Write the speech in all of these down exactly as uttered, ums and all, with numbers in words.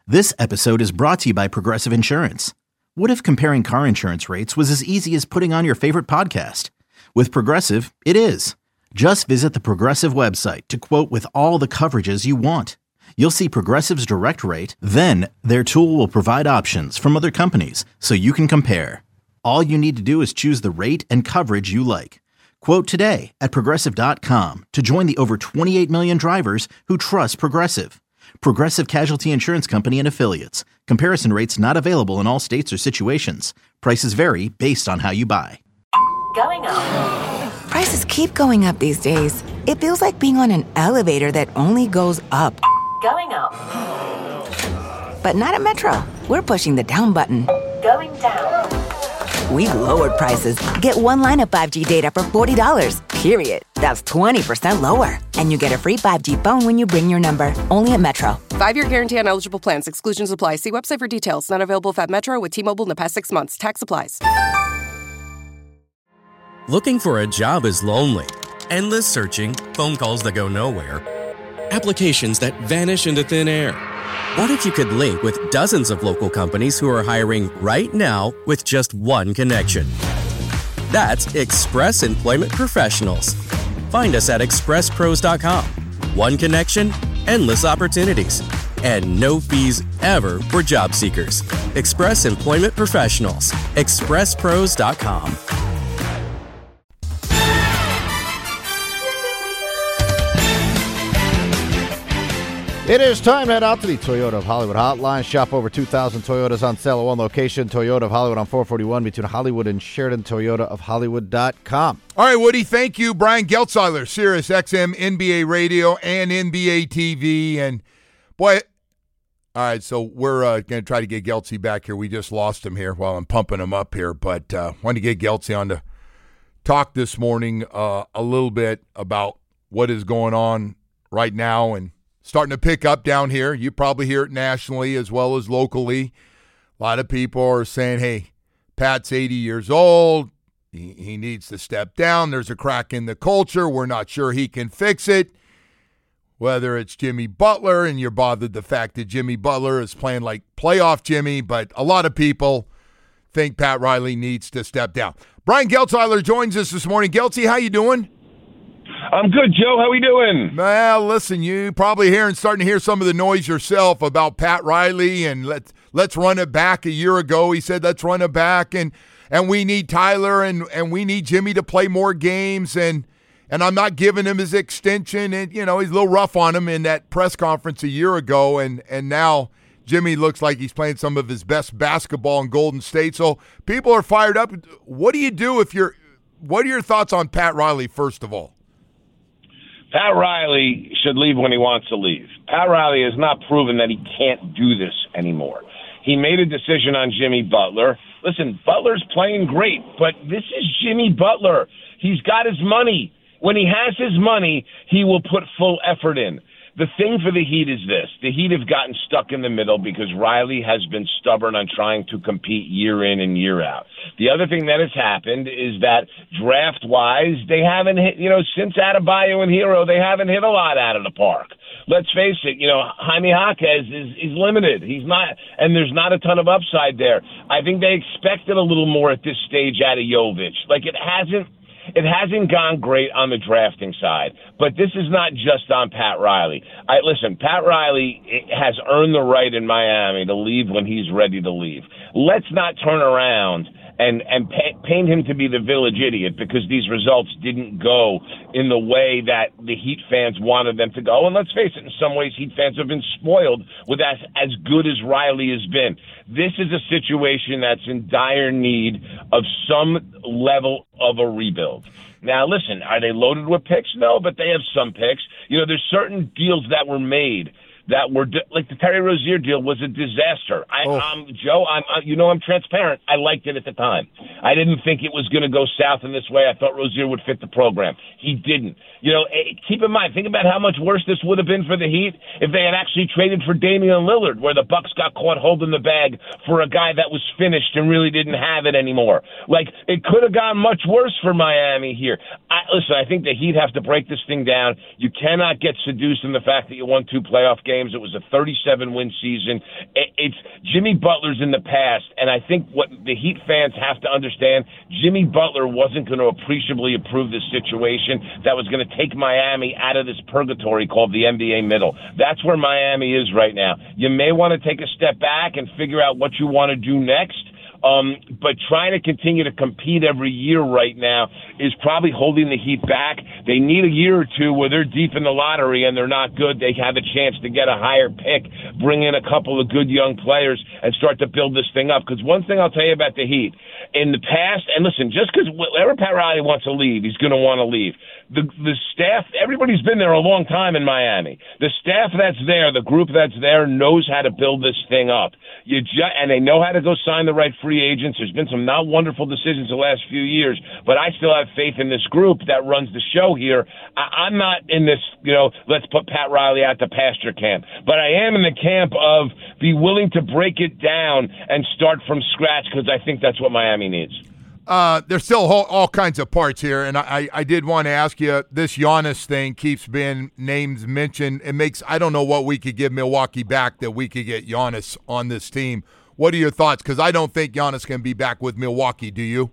This episode is brought to you by Progressive Insurance. What if comparing car insurance rates was as easy as putting on your favorite podcast? With Progressive, it is. Just visit the Progressive website to quote with all the coverages you want. You'll see Progressive's direct rate, then their tool will provide options from other companies so you can compare. All you need to do is choose the rate and coverage you like. Quote today at progressive dot com to join the over twenty-eight million drivers who trust Progressive. Progressive Casualty Insurance Company and Affiliates. Comparison rates not available in all states or situations. Prices vary based on how you buy. Going up. Prices keep going up these days. It feels like being on an elevator that only goes up. Going up. But not at Metro. We're pushing the down button. Going down. We've lowered prices. Get one line of five G data for forty dollars, period. That's twenty percent lower. And you get a free five G phone when you bring your number. Only at Metro. Five-year guarantee on eligible plans. Exclusions apply. See website for details. Not available at Metro with T-Mobile in the past six months. Tax applies. Looking for a job is lonely. Endless searching, phone calls that go nowhere, applications that vanish into thin air. What if you could link with dozens of local companies who are hiring right now with just one connection? That's Express Employment Professionals. Find us at express pros dot com. One connection, endless opportunities, and no fees ever for job seekers. Express Employment Professionals. express pros dot com. It is time to head out to the Toyota of Hollywood hotline. Shop over two thousand Toyotas on sale at one location. Toyota of Hollywood on four forty-one between Hollywood and Sheridan. Toyota of Hollywood dot com. All right, Woody, thank you. Brian Geltzeiler, Sirius X M, N B A Radio, and N B A T V. And, boy, all right, so we're uh, going to try to get Geltzy back here. We just lost him here while I'm pumping him up here. But uh wanted to get Geltzy on to talk this morning uh, a little bit about what is going on right now and starting to pick up down here. You probably hear it nationally as well as locally. A lot of people are saying, hey, Pat's eighty years old. He, he needs to step down. There's a crack in the culture. We're not sure he can fix it. Whether it's Jimmy Butler, and you're bothered the fact that Jimmy Butler is playing like playoff Jimmy, but a lot of people think Pat Riley needs to step down. Brian Geltzeiler joins us this morning. Geltzy, how you doing? I'm good, Joe. How we doing? Well, listen, you probably hearing starting to hear some of the noise yourself about Pat Riley and let's let's run it back. A year ago, he said let's run it back, and and we need Tyler and and we need Jimmy to play more games, and and I'm not giving him his extension, and you know he's a little rough on him in that press conference a year ago, and and now Jimmy looks like he's playing some of his best basketball in Golden State. So people are fired up. What do you do if you're? What are your thoughts on Pat Riley first of all? Pat Riley should leave when he wants to leave. Pat Riley has not proven that he can't do this anymore. He made a decision on Jimmy Butler. Listen, Butler's playing great, but this is Jimmy Butler. He's got his money. When he has his money, he will put full effort in. The thing for the Heat is this. The Heat have gotten stuck in the middle because Riley has been stubborn on trying to compete year in and year out. The other thing that has happened is that draft-wise, they haven't hit, you know, since Adebayo and Hero, they haven't hit a lot out of the park. Let's face it, you know, Jaime Jaquez is, is limited. He's not, and there's not a ton of upside there. I think they expected a little more at this stage out of Jovic. Like, it hasn't, It hasn't gone great on the drafting side, but this is not just on Pat Riley. I, listen, Pat Riley has earned the right in Miami to leave when he's ready to leave. Let's not turn around and, and pa- paint him to be the village idiot because these results didn't go in the way that the Heat fans wanted them to go. And let's face it, in some ways, Heat fans have been spoiled with as, as good as Riley has been. This is a situation that's in dire need of some level of a rebuild. Now, listen, are they loaded with picks? No, but they have some picks. You know, there's certain deals that were made that were di- like the Terry Rozier deal was a disaster. I, oh. um, Joe, I'm, uh, you know, I'm transparent. I liked it at the time. I didn't think it was going to go south in this way. I thought Rozier would fit the program. He didn't. You know, eh, keep in mind, think about how much worse this would have been for the Heat if they had actually traded for Damian Lillard, where the Bucks got caught holding the bag for a guy that was finished and really didn't have it anymore. Like, it could have gone much worse for Miami here. I, listen, I think the Heat have to break this thing down. You cannot get seduced in the fact that you won two playoff games. games. It was a thirty-seven win season. It's Jimmy Butler's in the past, and I think what the Heat fans have to understand, Jimmy Butler wasn't going to appreciably improve this situation that was going to take Miami out of this purgatory called the N B A middle. That's where Miami is right now. You may want to take a step back and figure out what you want to do next. Um, but trying to continue to compete every year right now is probably holding the Heat back. They need a year or two where they're deep in the lottery and they're not good. They have a chance to get a higher pick, bring in a couple of good young players, and start to build this thing up. Because one thing I'll tell you about the Heat, in the past, and listen, just because whenever Pat Riley wants to leave, he's going to want to leave. The the staff, everybody's been there a long time in Miami. The staff that's there, the group that's there, knows how to build this thing up. You ju- and they know how to go sign the right free agents. There's been some not wonderful decisions the last few years, but I still have faith in this group that runs the show here. I- I'm not in this, you know, let's put Pat Riley out to pasture camp, but I am in the camp of be willing to break it down and start from scratch because I think that's what Miami needs. Uh, there's still all, all kinds of parts here, and I, I did want to ask you, this Giannis thing keeps being names mentioned. It makes, I don't know what we could give Milwaukee back that we could get Giannis on this team. What are your thoughts? Because I don't think Giannis can be back with Milwaukee. Do you?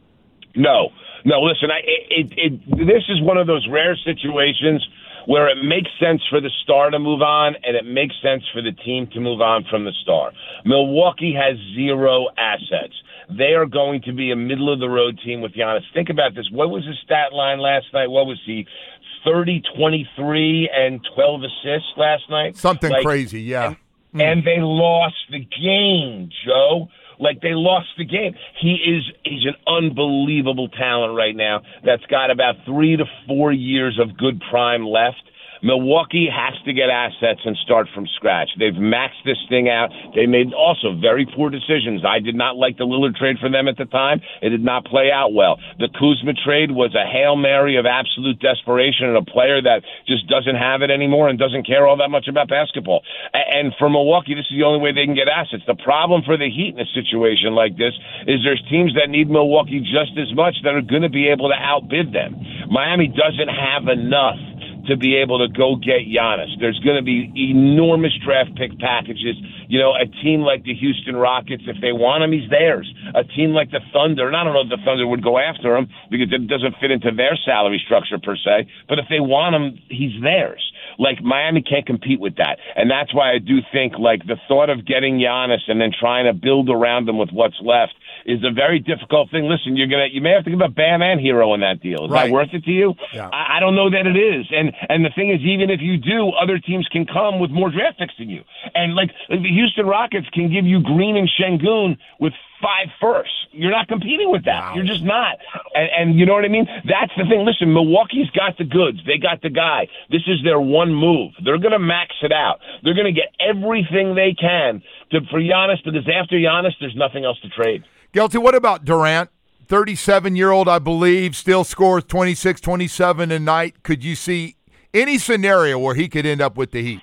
No. No, listen, I, it, it, this is one of those rare situations where it makes sense for the star to move on and it makes sense for the team to move on from the star. Milwaukee has zero assets. They are going to be a middle-of-the-road team with Giannis. Think about this. What was his stat line last night? What was he? thirty, twenty-three, and twelve assists last night? Something like, crazy, yeah. And, mm. and they lost the game, Joe. Like, they lost the game. He is he's an unbelievable talent right now that's got about three to four years of good prime left. Milwaukee has to get assets and start from scratch. They've maxed this thing out. They made also very poor decisions. I did not like the Lillard trade for them at the time. It did not play out well. The Kuzma trade was a Hail Mary of absolute desperation and a player that just doesn't have it anymore and doesn't care all that much about basketball. And for Milwaukee, this is the only way they can get assets. The problem for the Heat in a situation like this is there's teams that need Milwaukee just as much that are going to be able to outbid them. Miami doesn't have enough to be able to go get Giannis. There's going to be enormous draft pick packages. You know, a team like the Houston Rockets, if they want him, he's theirs. A team like the Thunder, and I don't know if the Thunder would go after him because it doesn't fit into their salary structure per se, but if they want him, he's theirs. Like, Miami can't compete with that. And that's why I do think, like, the thought of getting Giannis and then trying to build around him with what's left is a very difficult thing. Listen, you're gonna you may have to give up Bam and Hero in that deal. Is right. that worth it to you? Yeah. I, I don't know that it is. And and the thing is, even if you do, other teams can come with more draft picks than you. And like the Houston Rockets can give you Green and Şengün with five firsts. You're not competing with that. Wow. You're just not. And, and you know what I mean? That's the thing. Listen, Milwaukee's got the goods. They got the guy. This is their one move. They're going to max it out. They're going to get everything they can to for Giannis, because after Giannis, there's nothing else to trade. Gelty, what about Durant? thirty-seven-year-old, I believe, still scores twenty-six, twenty-seven a night. Could you see any scenario where he could end up with the Heat?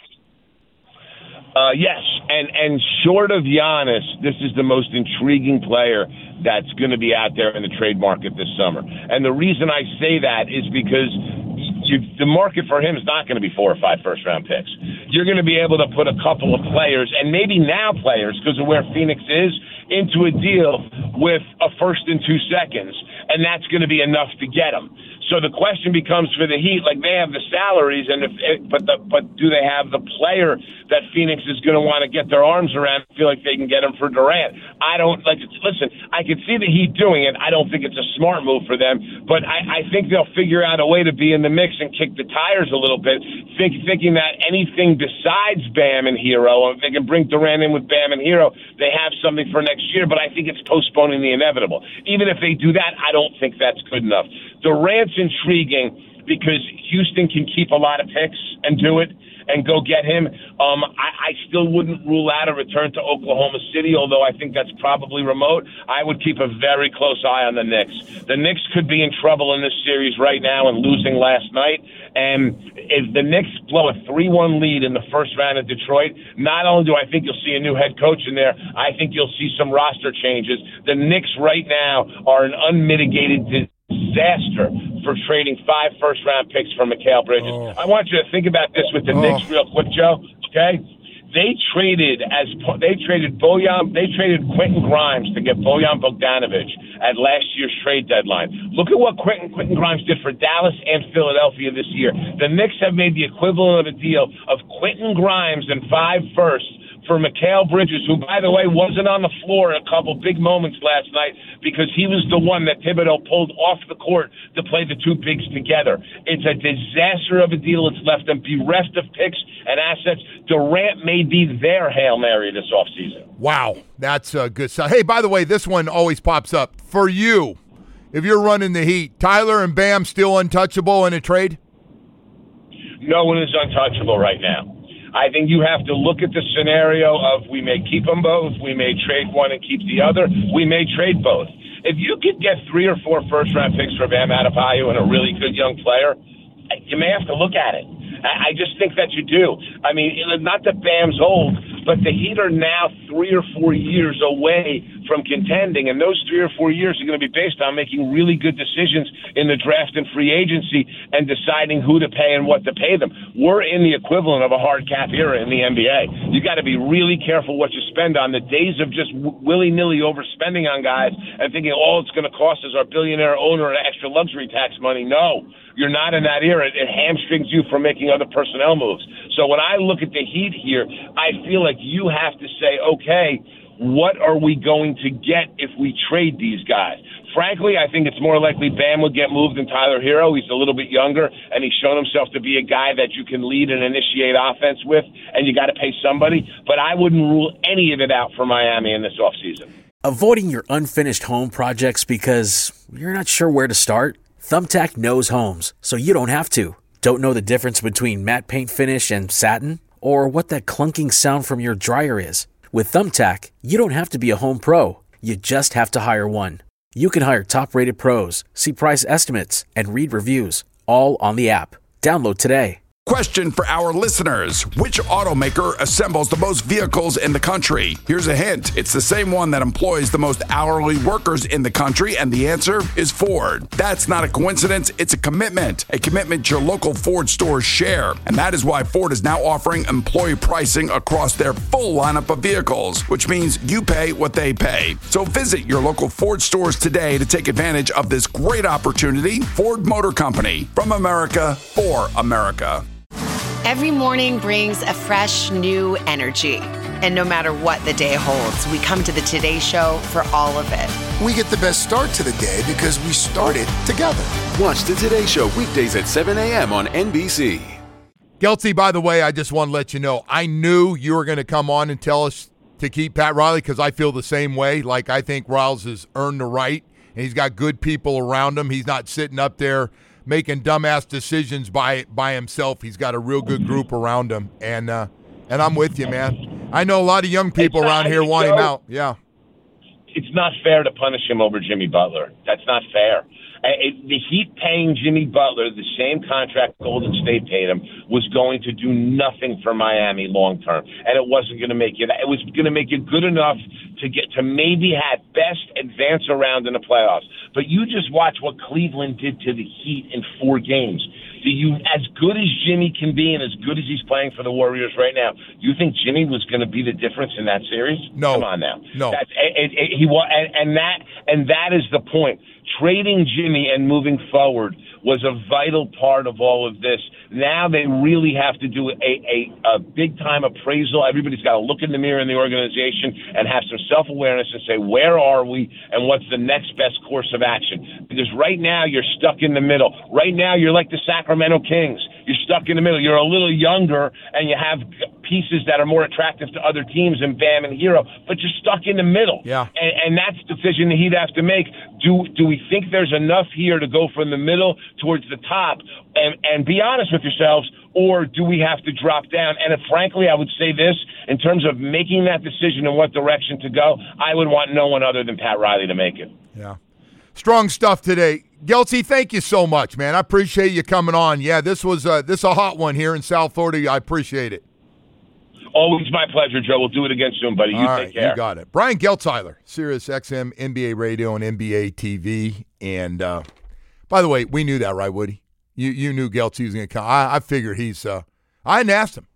Uh, yes, and and short of Giannis, this is the most intriguing player that's going to be out there in the trade market this summer. And the reason I say that is because you, the market for him is not going to be four or five first-round picks. You're going to be able to put a couple of players, and maybe now players, because of where Phoenix is, into a deal with a first and two seconds, and that's going to be enough to get him. So the question becomes for the Heat, like, they have the salaries, and if but the, but do they have the player that Phoenix is going to want to get their arms around and feel like they can get him for Durant? I don't like. Listen, I could see the Heat doing it. I don't think it's a smart move for them, but I, I think they'll figure out a way to be in the mix and kick the tires a little bit, think, thinking that anything besides Bam and Hero, if they can bring Durant in with Bam and Hero, they have something for next year. But I think it's postponing the inevitable. Even if they do that, I don't think that's good enough. Durant's intriguing because Houston can keep a lot of picks and do it and go get him. Um, I, I still wouldn't rule out a return to Oklahoma City, although I think that's probably remote. I would keep a very close eye on the Knicks. The Knicks could be in trouble in this series right now and losing last night. And if the Knicks blow a three one lead in the first round of Detroit, not only do I think you'll see a new head coach in there, I think you'll see some roster changes. The Knicks right now are an unmitigated disaster for trading five first-round picks for Mikal Bridges. Oh. I want you to think about this with the oh. Knicks real quick, Joe. okay? They traded as they traded Bojan, they traded Quentin Grimes to get Bojan Bogdanovic at last year's trade deadline. Look at what Quentin Quentin Grimes did for Dallas and Philadelphia this year. The Knicks have made the equivalent of a deal of Quentin Grimes and five firsts for Mikal Bridges, who, by the way, wasn't on the floor a couple big moments last night because he was the one that Thibodeau pulled off the court to play the two bigs together. It's a disaster of a deal. It's left them bereft of picks and assets. Durant may be their Hail Mary this offseason. Wow, that's a good stuff. Hey, by the way, this one always pops up. For you, if you're running the Heat, Tyler and Bam still untouchable in a trade? No one is untouchable right now. I think you have to look at the scenario of we may keep them both, we may trade one and keep the other, we may trade both. If you could get three or four first-round picks for Bam Adebayo and a really good young player, you may have to look at it. I just think that you do. I mean, not that Bam's old, but the Heat are now three or four years away from contending, and those three or four years are going to be based on making really good decisions in the draft and free agency and deciding who to pay and what to pay them. We're in the equivalent of a hard cap era in the N B A. You got to be really careful what you spend on. The days of just willy-nilly overspending on guys and thinking all it's going to cost is our billionaire owner an extra luxury tax money. No, you're not in that era. It hamstrings you from making other personnel moves. So when I look at the Heat here, I feel like you have to say, okay, what are we going to get if we trade these guys? Frankly, I think it's more likely Bam would get moved than Tyler Hero. He's a little bit younger, and he's shown himself to be a guy that you can lead and initiate offense with, and you got to pay somebody. But I wouldn't rule any of it out for Miami in this offseason. Avoiding your unfinished home projects because you're not sure where to start? Thumbtack knows homes, so you don't have to. Don't know the difference between matte paint finish and satin? Or what that clunking sound from your dryer is? With Thumbtack, you don't have to be a home pro. You just have to hire one. You can hire top-rated pros, see price estimates, and read reviews, all on the app. Download today. Question for our listeners. Which automaker assembles the most vehicles in the country? Here's a hint. It's the same one that employs the most hourly workers in the country, and the answer is Ford. That's not a coincidence. It's a commitment. A commitment your local Ford stores share. And that is why Ford is now offering employee pricing across their full lineup of vehicles, which means you pay what they pay. So visit your local Ford stores today to take advantage of this great opportunity. Ford Motor Company. From America, for America. Every morning brings a fresh, new energy. And no matter what the day holds, we come to the Today Show for all of it. We get the best start to the day because we started together. Watch the Today Show weekdays at seven a.m. on N B C. Gelty, by the way, I just want to let you know, I knew you were going to come on and tell us to keep Pat Riley because I feel the same way. Like, I think Riles has earned the right, and he's got good people around him. He's not sitting up there making dumbass decisions by by himself. He's got a real good group around him, and uh, and I'm with you, man. I know a lot of young people not, around here want him out. Yeah, it's not fair to punish him over Jimmy Butler. That's not fair. It, the Heat paying Jimmy Butler the same contract Golden State paid him was going to do nothing for Miami long term, and it wasn't going to make it. It was going to make it good enough to get to maybe at best advance around in the playoffs. But you just watch what Cleveland did to the Heat in four games. Do you, as good as Jimmy can be and as good as he's playing for the Warriors right now, you think Jimmy was going to be the difference in that series? No. Come on now. No. That's, it, it, he and, and that and that is the point. Trading Jimmy and moving forward was a vital part of all of this. Now they really have to do a, a, a big-time appraisal. Everybody's got to look in the mirror in the organization and have some self-awareness and say, where are we and what's the next best course of action? Because right now you're stuck in the middle. Right now you're like the Sacramento Kings. You're stuck in the middle. You're a little younger and you have pieces that are more attractive to other teams than Bam and Hero, but you're stuck in the middle. Yeah. And, and that's the decision that he'd have to make. Do do we think there's enough here to go from the middle towards the top? And, and be honest with yourselves, or do we have to drop down? And if, frankly, I would say this, in terms of making that decision in what direction to go, I would want no one other than Pat Riley to make it. Yeah. Strong stuff today. Gelty, thank you so much, man. I appreciate you coming on. Yeah, this was uh, this a hot one here in South Florida. I appreciate it. Always my pleasure, Joe. We'll do it again soon, buddy. You All take right, care. You got it. Brian Geltzeiler, Sirius X M, N B A Radio, and N B A T V. And, uh, by the way, we knew that, right, Woody? You you knew Gelty was going to come. I, I figured he's uh, – I hadn't asked him.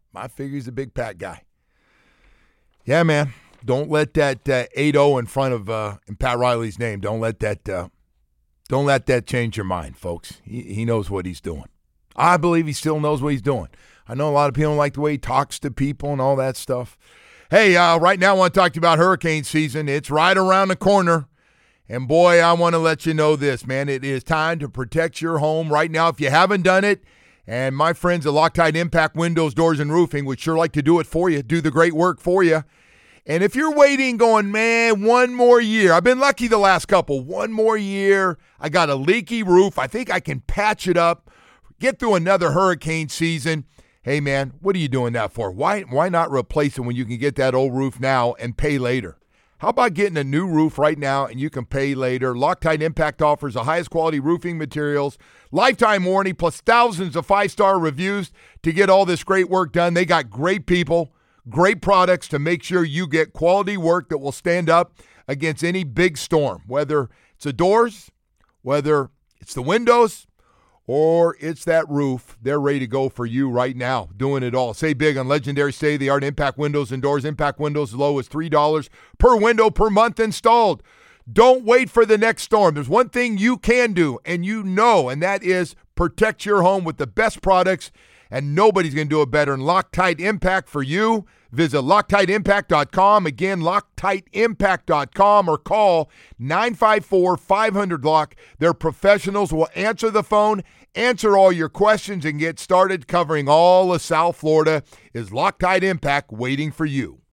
I figure he's a big Pat guy. Yeah, man. Don't let that uh, eight oh in front of uh, in Pat Riley's name. Don't let that uh, don't let that change your mind, folks. He, he knows what he's doing. I believe he still knows what he's doing. I know a lot of people don't like the way he talks to people and all that stuff. Hey, uh, right now I want to talk to you about hurricane season. It's right around the corner. And, boy, I want to let you know this, man. It is time to protect your home right now. If you haven't done it, and my friends at Loctite Impact Windows, Doors, and Roofing would sure like to do it for you, do the great work for you. And if you're waiting going, man, one more year. I've been lucky the last couple. One more year. I got a leaky roof. I think I can patch it up, get through another hurricane season. Hey, man, what are you doing that for? Why, why not replace it when you can get that old roof now and pay later? How about getting a new roof right now and you can pay later? Loctite Impact offers the highest quality roofing materials, lifetime warranty, plus thousands of five-star reviews to get all this great work done. They got great people, great products to make sure you get quality work that will stand up against any big storm, whether it's the doors, whether it's the windows, or it's that roof. They're ready to go for you right now, doing it all. Save big on legendary state-of-the-art Impact Windows and Doors. Impact Windows as low as three dollars per window per month installed. Don't wait for the next storm. There's one thing you can do, and you know, and that is protect your home with the best products, and nobody's going to do it better than Loctite Impact for you. Visit Loctite Impact dot com. Again, Loctite Impact dot com or call nine five four, five hundred, L O C K. Their professionals will answer the phone, answer all your questions, and get started covering all of South Florida. Is Loctite Impact waiting for you?